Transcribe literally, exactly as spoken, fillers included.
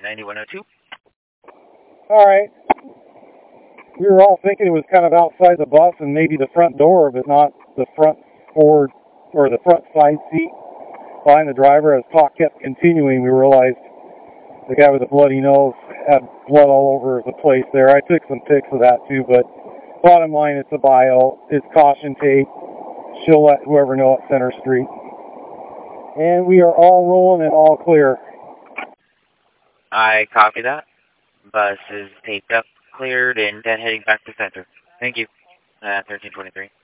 ninety-one oh two. All right. We were all thinking it was kind of outside the bus and maybe the front door, but not the front forward or the front side seat behind the driver. As talk kept continuing, we realized the guy with the bloody nose had blood all over the place there. I took some pics of that too, but bottom line, it's a bio. It's caution tape. She'll let whoever know at Center Street. And we are all rolling and all clear. I copy that. Bus is taped up, cleared, and then heading back to Center. Thank you. Uh, thirteen twenty-three.